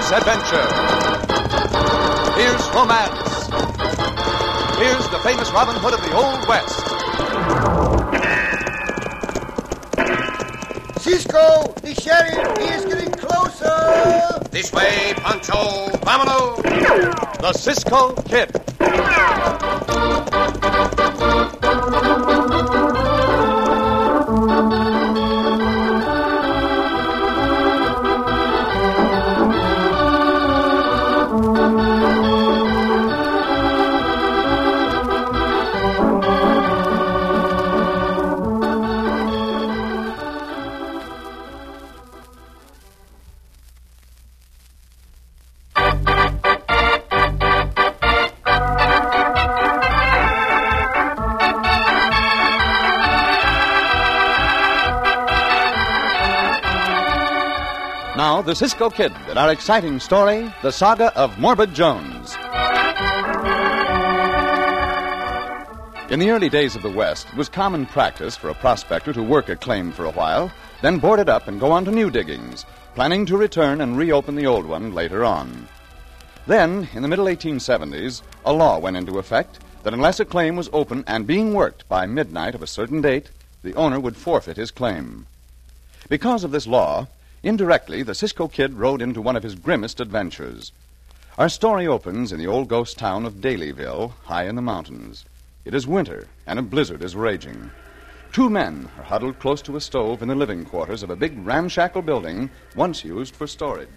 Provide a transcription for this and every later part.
Here's adventure. Here's romance. Here's the famous Robin Hood of the Old West. Cisco, the sheriff, he is getting closer. This way, Pancho. Vámonos. The Cisco Kid. Now, the Cisco Kid and our exciting story, The Saga of Morbid Jones. In the early days of the West, it was common practice for a prospector to work a claim for a while, then board it up and go on to new diggings, planning to return and reopen the old one later on. Then, in the middle 1870s, a law went into effect that unless a claim was open and being worked by midnight of a certain date, the owner would forfeit his claim. Because of this law, indirectly, the Cisco Kid rode into one of his grimmest adventures. Our story opens in the old ghost town of Dalyville, high in the mountains. It is winter, and a blizzard is raging. Two men are huddled close to a stove in the living quarters of a big ramshackle building once used for storage.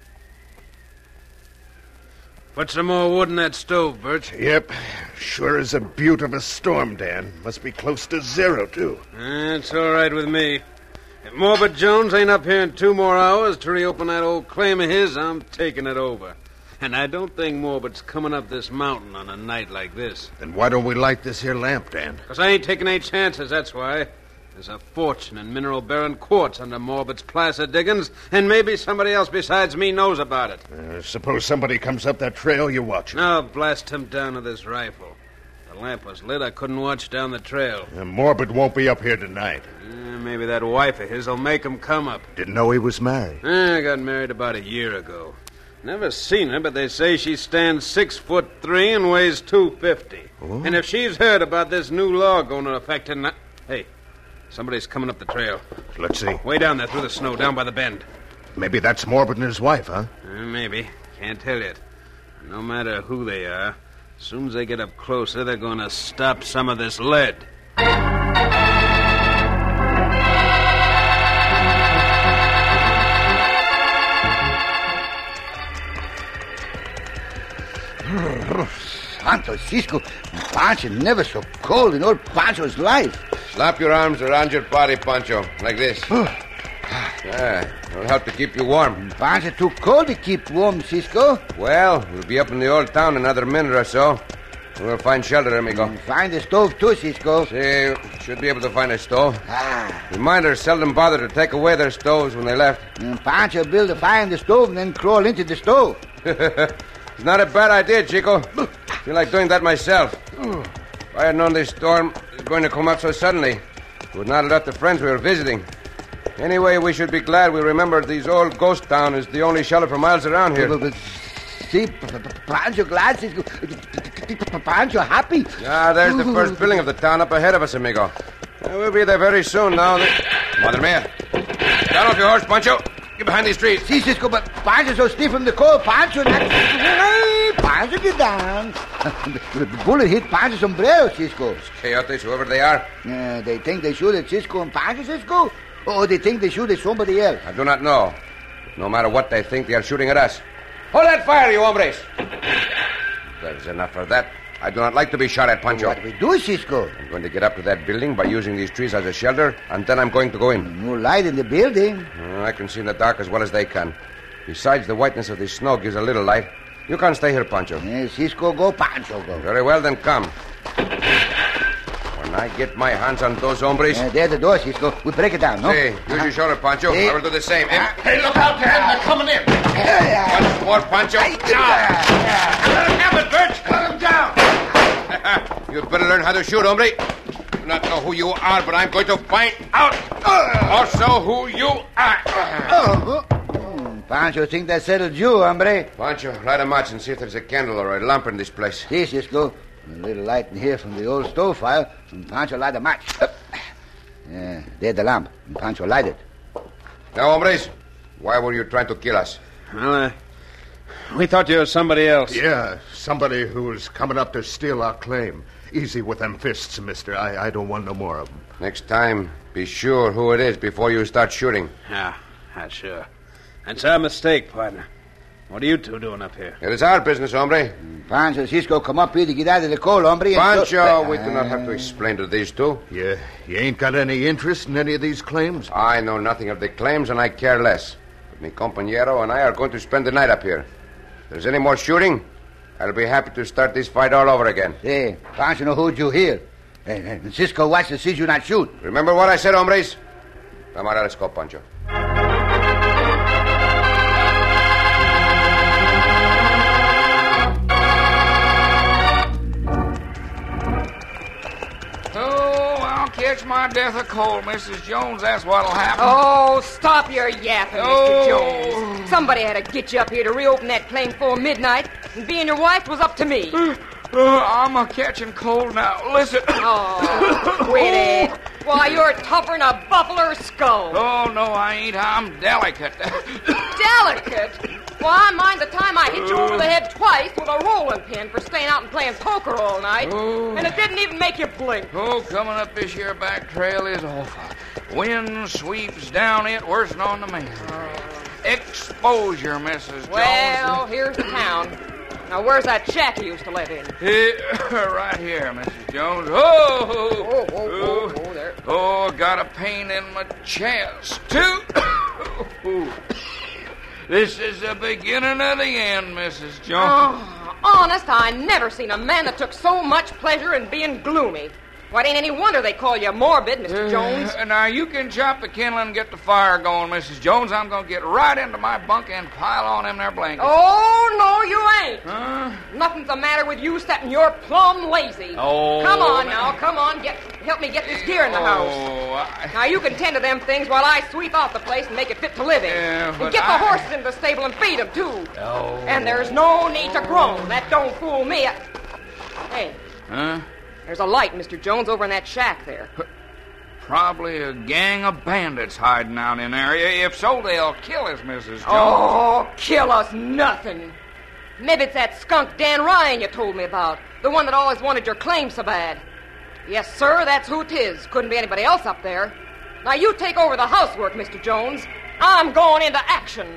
Put some more wood in that stove, Birch. Yep. Sure is a beaut of a storm, Dan. Must be close to zero, too. It's all right with me. If Morbid Jones ain't up here in 2 more hours to reopen that old claim of his, I'm taking it over. And I don't think Morbid's coming up this mountain on a night like this. Then why don't we light this here lamp, Dan? Because I ain't taking any chances, that's why. There's a fortune in mineral-bearing quartz under Morbid's placer diggings, and maybe somebody else besides me knows about it. Suppose somebody comes up that trail you're watching. I'll blast him down with this rifle. If the lamp was lit, I couldn't watch down the trail. Morbid won't be up here tonight. Maybe that wife of his will make him come up. Didn't know he was married. I got married about a year ago. Never seen her, but they say she stands 6'3" and weighs 250. Oh. And if she's heard about this new law going into effect tonight... Hey, somebody's coming up the trail. Let's see. Way down there through the snow, down by the bend. Maybe that's Morbid and his wife, huh? Maybe. Can't tell yet. No matter who they are, as soon as they get up closer, they're going to stop some of this lead. Santo Cisco, Pancho never so cold in all Pancho's life. Slap your arms around your body, Pancho, like this. It'll help to keep you warm. Pancho too cold to keep warm, Cisco. Well, we'll be up in the old town in another minute or so. We'll find shelter, amigo. Find the stove too, Cisco. See, should be able to find a stove. The miners seldom bother to take away their stoves when they left. Pancho build a fire in the stove and then crawl into the stove. It's not a bad idea, Chico. I feel like doing that myself. If I had known this storm was going to come up so suddenly, I would not have left the friends we were visiting. Anyway, we should be glad we remembered this old ghost town is the only shelter for miles around here. See, Pancho glad, Cisco. Pancho happy. There's the first building of the town up ahead of us, amigo. We'll be there very soon now. Madre mia. Down off your horse, Pancho. Get behind these trees. See, Cisco, but Pancho's so stiff from the cold. Pancho, Pancho, get down. The bullet hit Pancho's sombrero, Cisco. Coyotes, whoever they are. They think they shoot at Cisco and Pancho, Cisco? Or they think they shoot at somebody else? I do not know. No matter what they think, they are shooting at us. Hold that fire, you hombres. There's enough of that. I do not like to be shot at, Pancho. What do we do, Cisco? I'm going to get up to that building by using these trees as a shelter, and then I'm going to go in. No light in the building. I can see in the dark as well as they can. Besides, the whiteness of the snow gives a little light. You can't stay here, Pancho. Cisco go, Pancho go. Very well, then come. When I get my hands on those hombres... There's the door, Cisco. We break it down, no? Use your shoulder, Pancho. I will do the same. Hey, look out, Dan. They're coming in. Once more, Pancho. Let him have it, Birch. Cut him down. You'd better learn how to shoot, hombre. I do not know who you are, but I'm going to find out also who you are. Pancho think that settles you, hombre. Pancho, light a match and see if there's a candle or a lamp in this place. See, Cisco. A little light in here from the old stove fire, and Pancho light a match. Yeah, there's the lamp, and Pancho light it. Now, hombres, why were you trying to kill us? Well, we thought you were somebody else. Yeah, somebody who's coming up to steal our claim. Easy with them fists, mister. I don't want no more of them. Next time, be sure who it is before you start shooting. Yeah, sure. That's our mistake, partner. What are you two doing up here? It is our business, hombre. Pancho and Cisco come up here to get out of the cold, hombre. Pancho, we do not have to explain to these two. You ain't got any interest in any of these claims? I know nothing of the claims, and I care less. But mi compañero and I are going to spend the night up here. If there's any more shooting, I'll be happy to start this fight all over again. Hey, Pancho no hold you here. And Cisco watch to see you not shoot. Remember what I said, hombres? Camarada, let's go, Pancho. Catch my death of cold, Mrs. Jones. That's what'll happen. Oh, stop your yapping, Oh. Mr. Jones. Somebody had to get you up here to reopen that claim before midnight, and being your wife was up to me. I'm a catching cold now. Listen. Oh, quit it. Why, you're tougher than a buffalo skull. Oh, no, I ain't. I'm delicate. Delicate? Well, I mind the time I hit you over the head twice with a rolling pin for staying out and playing poker all night, Oh. and it didn't even make you blink. Oh, coming up this here back trail is awful. Wind sweeps down it worse than on the man. Exposure, Mrs. Jones. Well, here's the town. Now, where's that shack you used to live in? Right here, Mrs. Jones. Oh, Oh, there. Oh, got a pain in my chest, too. This is the beginning of the end, Mrs. Jones. Oh, honest, I never seen a man that took so much pleasure in being gloomy. Well, it ain't any wonder they call you morbid, Mr. Jones. Now, you can chop the kindling and get the fire going, Mrs. Jones. I'm going to get right into my bunk and pile on them there blankets. Oh, no, you ain't. Huh? Nothing's the matter with you except you're plumb lazy. Oh, Come on now, come on. Help me get this gear in the house. Oh, Now, you can tend to them things while I sweep off the place and make it fit to live in. Yeah, and but get the I- horses into the stable and feed them, too. Oh. And there's no need to groan. That don't fool me. Hey, Huh? there's a light, Mr. Jones, over in that shack there. Probably a gang of bandits hiding out in there. If so, they'll kill us, Mrs. Jones. Oh, kill us nothing. Maybe it's that skunk Dan Ryan you told me about. The one that always wanted your claim so bad. Yes, sir, that's who 'tis. Couldn't be anybody else up there. Now, you take over the housework, Mr. Jones. I'm going into action.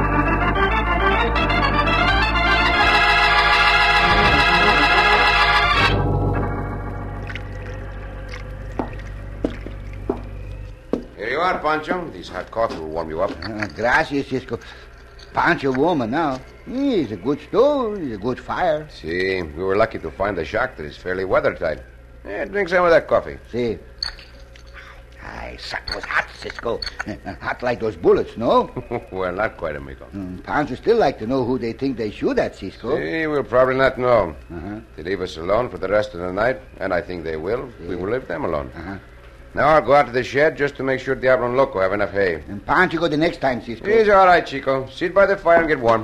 Here you are, Pancho. This hot coffee will warm you up. Gracias, Cisco. Pancho warmer now. He's a good stove. He's a good fire. See, we were lucky to find a shack that is fairly weathertight. Drink some of that coffee. See. Aye, that was hot, Cisco. Hot like those bullets, no? Well, not quite, amigo. Pancho still like to know who they think they shoot at, Cisco. See, we'll probably not know. Uh-huh. They leave us alone for the rest of the night, and I think they will. We will leave them alone. Uh-huh. Now I'll go out to the shed just to make sure Diablo and Loco have enough hay. And Pancho go the next time, Cisco. He's all right, Chico. Sit by the fire and get warm.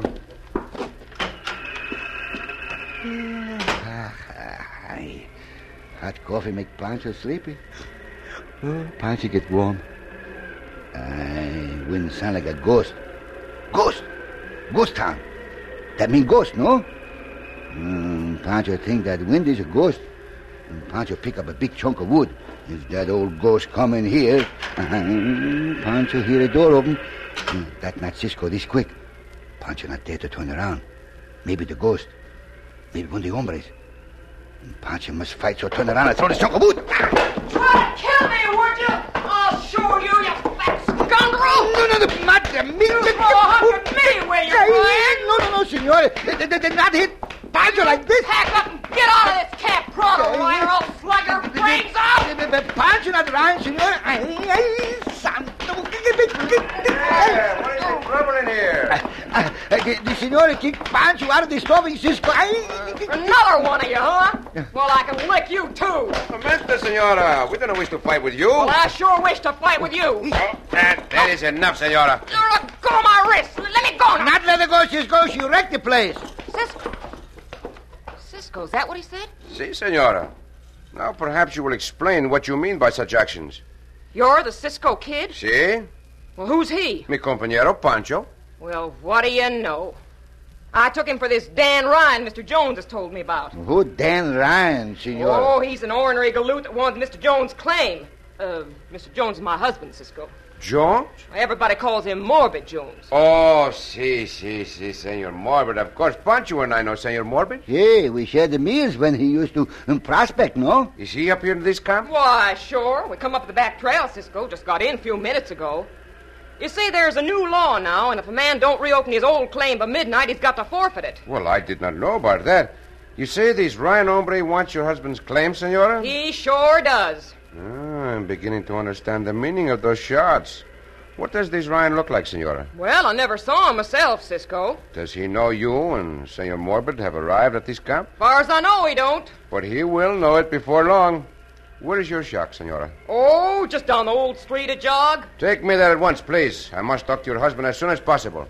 Aye. Hot coffee make Pancho sleepy. Pancho get warm. Aye, wind sound like a ghost. Ghost! Ghost town. That mean ghost, no? Pancho think that wind is a ghost. And Pancho pick up a big chunk of wood. If that old ghost come in here, Pancho hear a door open. That not Cisco this quick. Pancho not there to turn around. Maybe the ghost. Maybe one of the hombres. And Pancho must fight, so turn around and throw this chunk of wood. Try to kill me, would you? I'll show you, you fat scoundrel! No, madre mia. Oh, look at me where you're going. No, senor. They not hit Pancho like this. Pack up and get out of this camp pronto, or I'll slug your brains out! Pancho not around, senor. Ay, santo. What is the trouble in here? The senor kicked Pancho out of the stove in Cisco. Another one of you, huh? Well, I can lick you, too. Mister, senora, we don't wish to fight with you. Well, I sure wish to fight with you. That is enough, senora. You're a go of my wrist. Let me go now. Not let her go, Cisco. She wrecked the place. Cisco. Cisco, is that what he said? Si, senora. Now perhaps you will explain what you mean by such actions. You're the Cisco Kid? Si? Well, who's he? Mi compañero Pancho. Well, what do you know? I took him for this Dan Ryan Mr. Jones has told me about. Who Dan Ryan, senor? Oh, he's an ornery galoot that wants Mr. Jones' claim. Mr. Jones is my husband, Cisco. Jones? Everybody calls him Morbid Jones. Oh, si, Senor Morbid. Of course, Pancho and I know Senor Morbid. Yeah, we shared the meals when he used to prospect, no? Is he up here in this camp? Why, sure. We come up the back trail, Cisco. Just got in a few minutes ago. You see, there's a new law now, and if a man don't reopen his old claim by midnight, he's got to forfeit it. Well, I did not know about that. You say this Ryan hombre wants your husband's claim, senora? He sure does. I'm beginning to understand the meaning of those shots. What does this Ryan look like, senora? Well, I never saw him myself, Cisco. Does he know you and Senor Morbid have arrived at this camp? Far as I know, he don't. But he will know it before long. Where is your shack, senora? Oh, just down the old street a jog. Take me there at once, please. I must talk to your husband as soon as possible.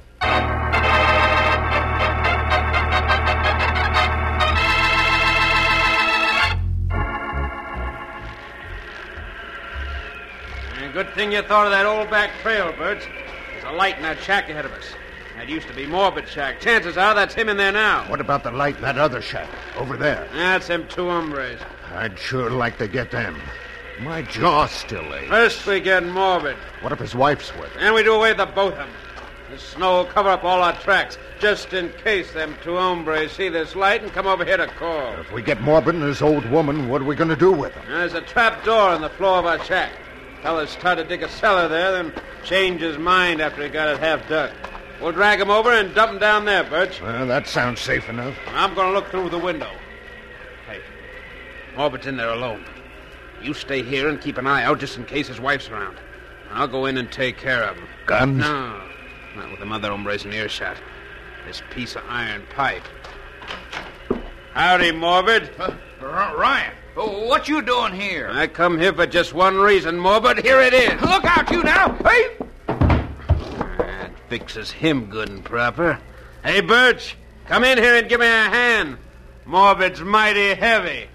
Good thing you thought of that old back trail, Birch. There's a light in that shack ahead of us. That used to be Morbid's shack. Chances are that's him in there now. What about the light in that other shack over there? That's them two hombres. I'd sure like to get them. My jaw's still aches. First we get Morbid. What if his wife's with him? Then we do away with the both of them. The snow will cover up all our tracks, just in case them two hombres see this light and come over here to call. If we get Morbid and his old woman, what are we going to do with them? There's a trap door in the floor of our shack. Fella's tried to dig a cellar there, then changed his mind after he got it half dug. We'll drag him over and dump him down there, Birch. Well, that sounds safe enough. I'm going to look through the window. Hey, Morbid's in there alone. You stay here and keep an eye out just in case his wife's around. I'll go in and take care of him. Guns? No, not with them other hombres in earshot. This piece of iron pipe. Howdy, Morbid. Ryan, what you doing here? I come here for just one reason, Morbid. Here it is. Look out, you now. Hey! That fixes him good and proper. Hey, Birch, come in here and give me a hand. Morbid's mighty heavy.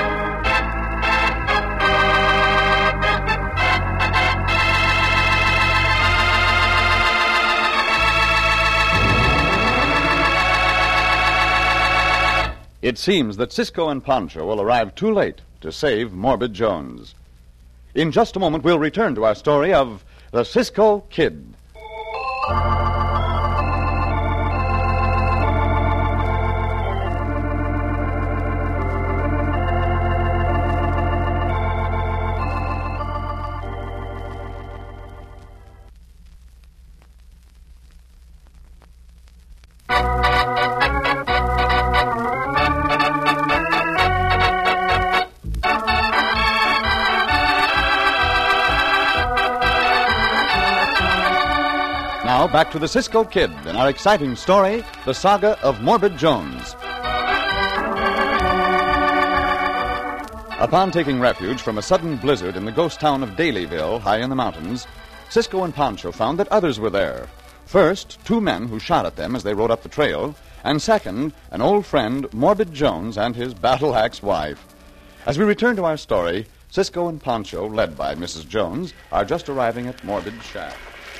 It seems that Cisco and Pancho will arrive too late to save Morbid Jones. In just a moment, we'll return to our story of the Cisco Kid. Now, back to the Cisco Kid and our exciting story, The Saga of Morbid Jones. Upon taking refuge from a sudden blizzard in the ghost town of Dalyville, high in the mountains, Cisco and Pancho found that others were there. First, two men who shot at them as they rode up the trail, and second, an old friend, Morbid Jones, and his battle-axe wife. As we return to our story, Cisco and Pancho, led by Mrs. Jones, are just arriving at Morbid's shack.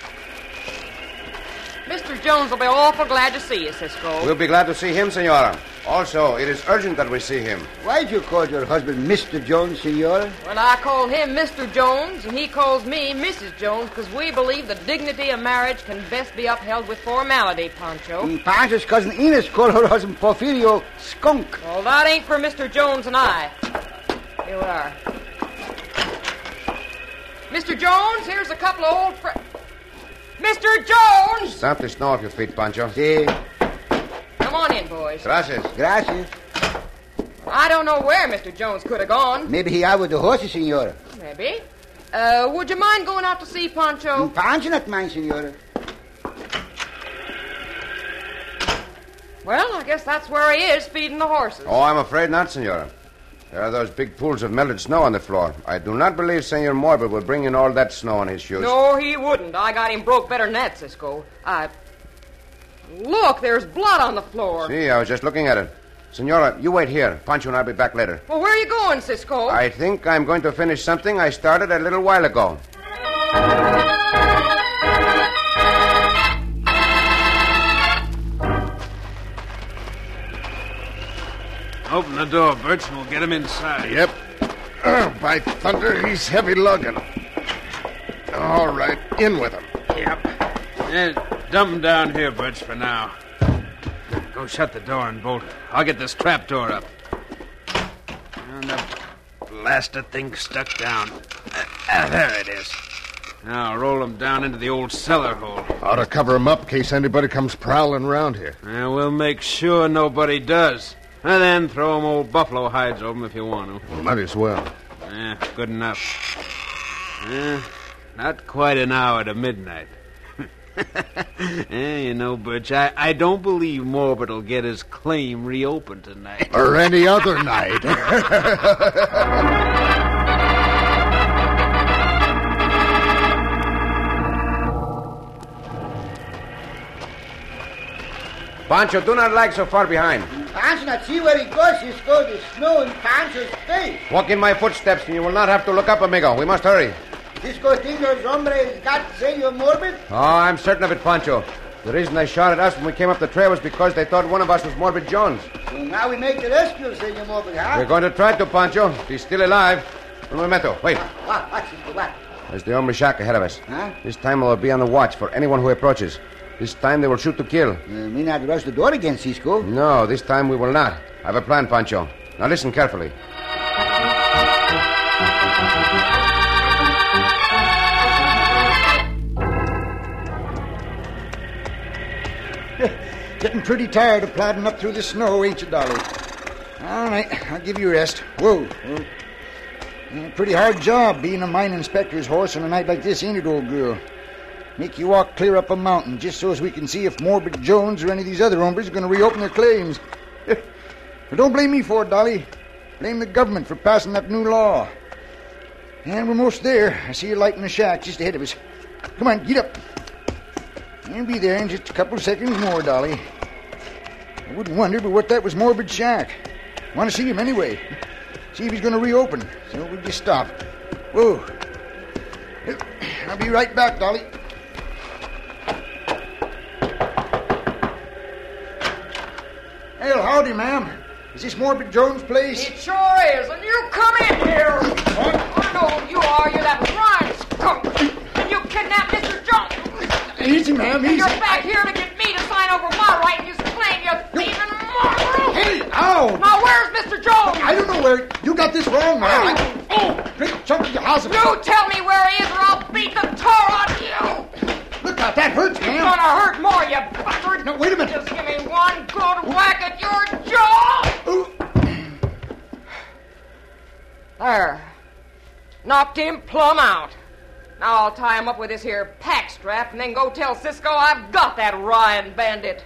Mr. Jones will be awful glad to see you, Cisco. We'll be glad to see him, senora. Also, it is urgent that we see him. Why do you call your husband Mr. Jones, senor? Well, I call him Mr. Jones, and he calls me Mrs. Jones, because we believe the dignity of marriage can best be upheld with formality, Pancho. And Pancho's cousin Enos called her husband Porfirio Skunk. Well, that ain't for Mr. Jones and I. Here we are. Mr. Jones, here's a couple of old friends. Mr. Jones! Stamp the snow off your feet, Pancho. Si. Come on in, boys. Gracias. Gracias. I don't know where Mr. Jones could have gone. Maybe he out with the horses, senora. Maybe. Would you mind going out to see Pancho? Pancho not mine, senora. Well, I guess that's where he is, feeding the horses. Oh, I'm afraid not, senora. There are those big pools of melted snow on the floor. I do not believe Senor Morbid will bring in all that snow on his shoes. No, he wouldn't. I got him broke better than that, Cisco. Look, there's blood on the floor. See, I was just looking at it. Senora, you wait here. Pancho and I'll be back later. Well, where are you going, Cisco? I think I'm going to finish something I started a little while ago. Open the door, Birch, and we'll get him inside. Yep. By thunder, he's heavy lugging. All right, in with him. Yep. Dump him down here, Birch, for now. Go shut the door and bolt it. I'll get this trap door up. And the blasted thing stuck down. There it is. Now roll him down into the old cellar hole. Ought to cover him up in case anybody comes prowling around here. We'll make sure nobody does. And then throw them old buffalo hides over him if you want to. Well, might as well. Good enough. Not quite an hour to midnight. You know, Birch, I don't believe Morbid will get his claim reopened tonight. Or any other night. Pancho, do not lag so far behind. Pancho not see where he goes. He's going to snow in Pancho's face. Walk in my footsteps, and you will not have to look up, amigo. We must hurry. Cisco think those hombres got Senor Morbid? Oh, I'm certain of it, Pancho. The reason they shot at us when we came up the trail was because they thought one of us was Morbid Jones. So now we make the rescue, Senor Morbid, huh? We're going to try to, Pancho. If he's still alive. Un momento. Wait. What, Cisco, what? There's the hombre shack ahead of us. Huh? This time we'll be on the watch for anyone who approaches. This time they will shoot to kill. Me not rush the door again, Cisco. No, this time we will not. I have a plan, Pancho. Now listen carefully. Getting pretty tired of plodding up through the snow, ain't you, Dolly? All right, I'll give you a rest. Whoa. Pretty hard job being a mine inspector's horse on a night like this, ain't it, old girl? Make you walk clear up a mountain just so as we can see if Morbid Jones or any of these other hombres are going to reopen their claims. But don't blame me for it, Dolly. Blame the government for passing that new law. And we're most there. I see a light in the shack just ahead of us. Come on, get up. You'll be there in just a couple of seconds more, Dolly. I wouldn't wonder but what that was Morbid's shack. Want to see him anyway. See if he's going to reopen. So we'll just stop. Whoa. I'll be right back, Dolly. Well, howdy, ma'am. Is this Morbid Jones' place? It sure is, and you come in here. What? I know who you are. You're that Ryan skunk. And you kidnapped Mr. Jones. Easy, ma'am, And easy. you're back here to get me to sign over my right, and you claim you're thieving mongrel. Hey, ow! Now, where's Mr. Jones? I don't know where... You got this wrong, ma'am. Oh, great chunk of your house. You tell me where he is, or I'll beat the tar on you. Look out, that hurts, It's ma'am. gonna hurt more, you bastard. No, wait a minute. Just give me one good whack at your jaw. Ooh. There. Knocked him plumb out. Now I'll tie him up with this here pack strap and then go tell Cisco I've got that Ryan bandit.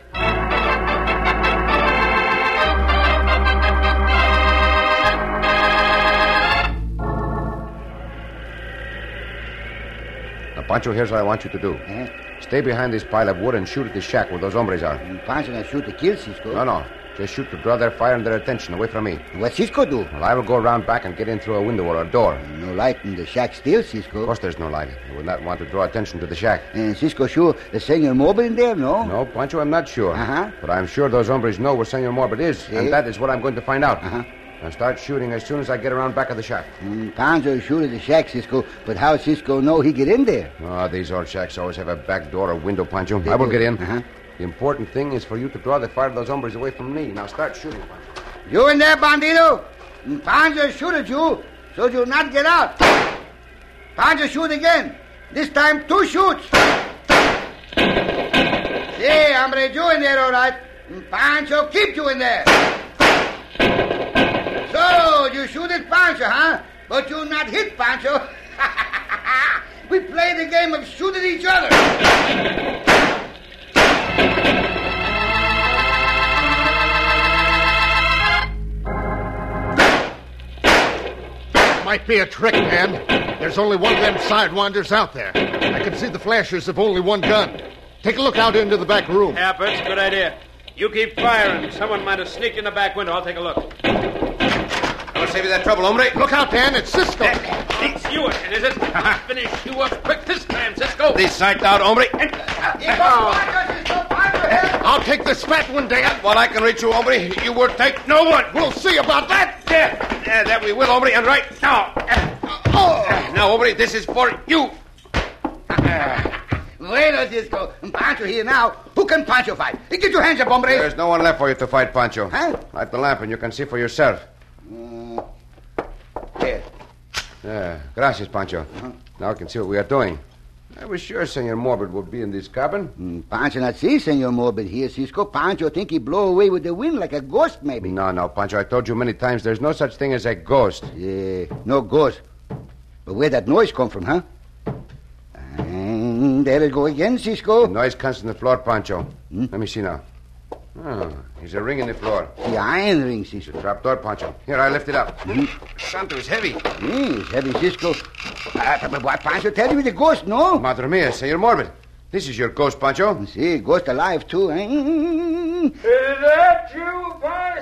Now, Pancho, here's what I want you to do. Huh? Stay behind this pile of wood and shoot at the shack where those hombres are. Pancho not shoot to kill, Cisco. No. Just shoot to draw their fire and their attention away from me. What Cisco do? Well, I will go around back and get in through a window or a door. No light in the shack still, Of Cisco. course there's no light. I would not want to draw attention to the shack. And Cisco sure the Senor Morbid in there, no? No, Pancho, I'm not sure. Uh-huh. But I'm sure those hombres know where Senor Morbid is, See? and that is what I'm going to find out. Uh-huh. I'll start shooting as soon as I get around back of the shack. Pancho shoot at the shack, Cisco, but how Cisco know he get in there? Oh, these old shacks always have a back door or window, Pancho. They I will do. get in. Uh-huh. The important thing is for you to draw the fire of those hombres away from me. Now start shooting, Pancho. You in there, Bandito? Pancho shoot at you, so you'll not get out. Pancho shoot again. This time 2 shoots. See, hombre, you in there, all right. Pancho keep you in there. So, you shoot at Pancho, huh? But you not hit Pancho. We play the game of shoot at each other. Might be a trick, Dan. There's only one of them sidewinders out there. I can see the flashes of only one gun. Take a look out into the back room. Yep, it's a good idea. You keep firing. Someone might have sneaked in the back window. I'll take a look. I'll save you that trouble, hombre. Look out, Dan. It's Cisco. It's you again, is it? I'll finish you up quick this time, Cisco. This sight out, hombre. I'll take this fat one, Dan. While I can reach you, hombre, you will take no one. We'll see about that. Yeah, that we will, hombre, and right now. Now, hombre, this is for you. Bueno, Cisco. Pancho here now. Who can Pancho fight? Get your hands up, hombre. There's no one left for you to fight, Pancho. Huh? Light the lamp and you can see for yourself. Here. Gracias, Pancho. Now I can see what we are doing. I was sure Senor Morbid would be in this cabin. Pancho not see Senor Morbid here, Cisco. Pancho think he blow away with the wind like a ghost, maybe. No, Pancho. I told you many times there's no such thing as a ghost. Yeah, no ghost. But where that noise come from, huh? And there it go again, Cisco. The noise comes from the floor, Pancho. Let me see now. Oh, there's a ring in the floor. The iron ring, Cisco. Trap door, Pancho. Here, I lift it up. Santo, it's heavy. It's heavy, Cisco. What Pancho tell you with the ghost, no? Madre mia, Senor Morbid. This is your ghost, Pancho. See, ghost alive, too. Is that you,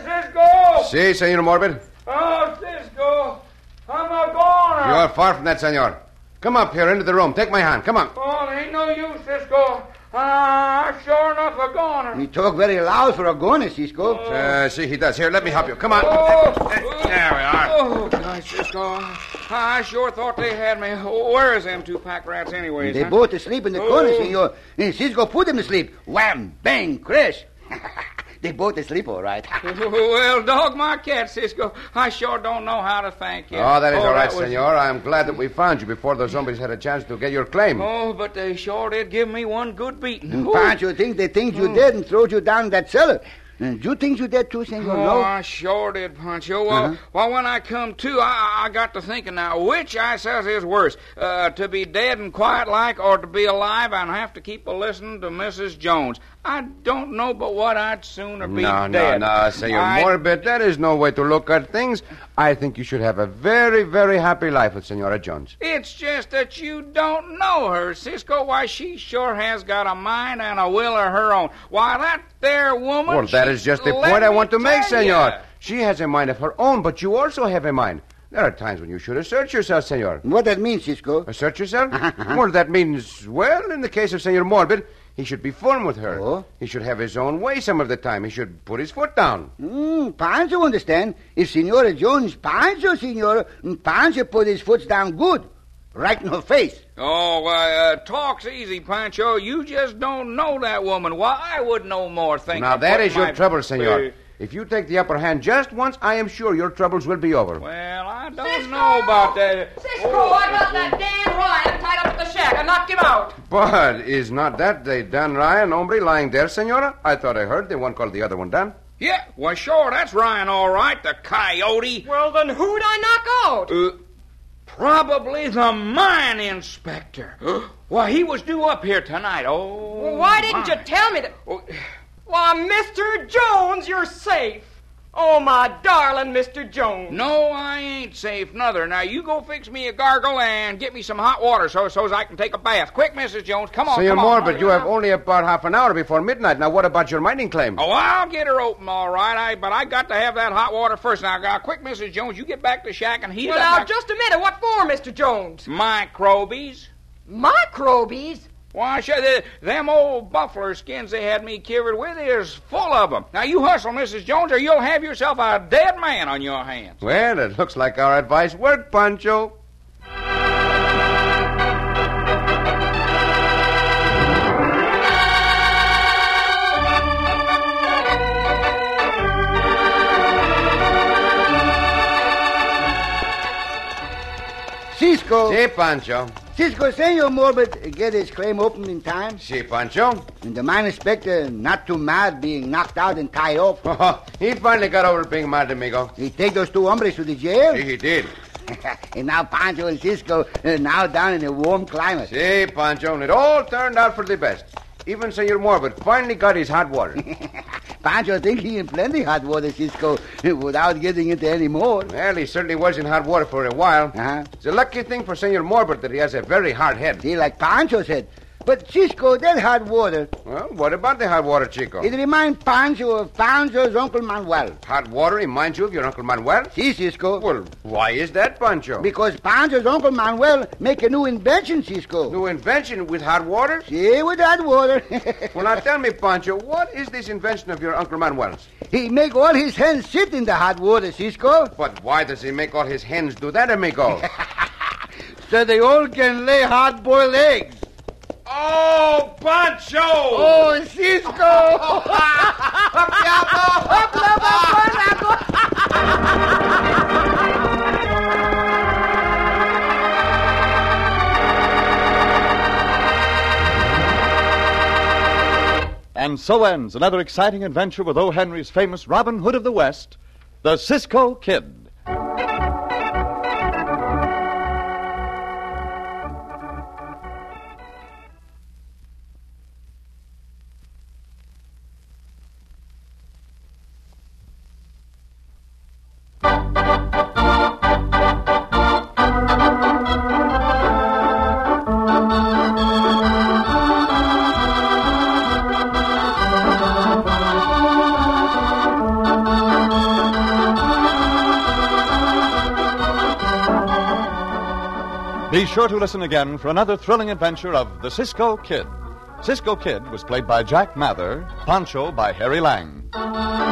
Cisco? Si, Senor Morbid. Oh, Cisco, I'm a goner. You are far from that, senor. Come up here into the room. Take my hand. Come on. Oh, it ain't no use, Cisco. I'm sure enough a goner. He talk very loud for a goner, Cisco. See, he does. Here, let me help you. Come on. There we are. Oh, gosh, Cisco. I sure thought they had me. Where's them two pack rats anyways? They both asleep in the corner, senor. And Cisco put them to sleep. Wham, bang, crash. They both asleep all right. Well, dog my cat, Cisco. I sure don't know how to thank you. Oh, that is all right, that was... senor. I'm glad that we found you before those zombies had a chance to get your claim. Oh, but they sure did give me one good beating. Pancho think they think you dead and throwed you down that cellar. And you think you dead too, senor? Oh, No? I sure did, Pancho. Well, when I come to, I got to thinking now, which I says is worse, to be dead and quiet like, or to be alive and have to keep a-listening to Mrs. Jones. I don't know but what I'd sooner be dead. No, Senor Morbid, that is no way to look at things. I think you should have a very, very happy life with Senora Jones. It's just that you don't know her, Cisco. Why, she sure has got a mind and a will of her own. Why, that there woman... Well, that is just the point I want to make, senor. She has a mind of her own, but you also have a mind. There are times when you should assert yourself, senor. What that mean, Cisco? Assert yourself? Well, that means, well, in the case of Senor Morbid, he should be firm with her. Oh? He should have his own way some of the time. He should put his foot down. Pancho understand. If Senora Jones Pancho, senor, Pancho put his foot down good. Right in her face. Oh, talk's easy, Pancho. You just don't know that woman. Why, I would no more think... Now, of that putting is your my- trouble, senor. If you take the upper hand just once, I am sure your troubles will be over. Well, I don't Cisco! know about that. Cisco, I got that Dan Ryan tied up at the shack. I knocked him out. But is not that the Dan Ryan hombre lying there, senora? I thought I heard the one called the other one Dan. Yeah, well, sure, that's Ryan, all right, the coyote. Well, then who'd I knock out? Probably the mine inspector. Why, he was due up here tonight. Oh, Well, why didn't you tell me that? Oh, Why, Mr. Jones, you're safe. Oh, my darling Mr. Jones. no, I ain't safe, nother. Now, you go fix me a gargle and get me some hot water so as I can take a bath. Quick, Mrs. Jones, come on, Senor come on. Morbid, you have only about half an hour before midnight. Now, what about your mining claim? Oh, I'll get her open, all right. But I got to have that hot water first. Now, quick, Mrs. Jones, you get back to the shack and heat Well, up now, just a minute. What for, Mr. Jones? microbies. Microbies? Why, sure, them old buffalo skins they had me covered with is full of them. Now, you hustle, Mrs. Jones, or you'll have yourself a dead man on your hands. Well, it looks like our advice worked, Pancho. Cisco. Si, Pancho. Cisco, Senor Morbid get his claim opened in time. Si, Pancho. And the mine inspector not too mad being knocked out and tied off. He finally got over being mad, amigo. He take those two hombres to the jail. Si, he did. And now Pancho and Cisco now down in a warm climate. Si, Pancho, and it all turned out for the best. Even Senor Morbid finally got his hot water. Pancho think he in plenty hot water, Cisco, without getting into any more. Well, he certainly was in hot water for a while. It's a lucky thing for Senor Morbid that he has a very hard head. See, like Pancho said. But, Cisco, that hot water... Well, what about the hot water, Chico? It reminds Pancho of Pancho's Uncle Manuel. Hot water reminds you of your Uncle Manuel? Si, Cisco. Well, why is that, Pancho? Because Pancho's Uncle Manuel make a new invention, Cisco. New invention with hot water? Si, with hot water. Well, now tell me, Pancho, what is this invention of your Uncle Manuel's? He make all his hens sit in the hot water, Cisco. But why does he make all his hens do that, amigo? So they all can lay hard-boiled eggs. Oh, Pancho! Oh, Cisco! And so ends another exciting adventure with O. Henry's famous Robin Hood of the West, the Cisco Kid. Be sure to listen again for another thrilling adventure of the Cisco Kid. Cisco Kid was played by Jack Mather, Pancho by Harry Lang.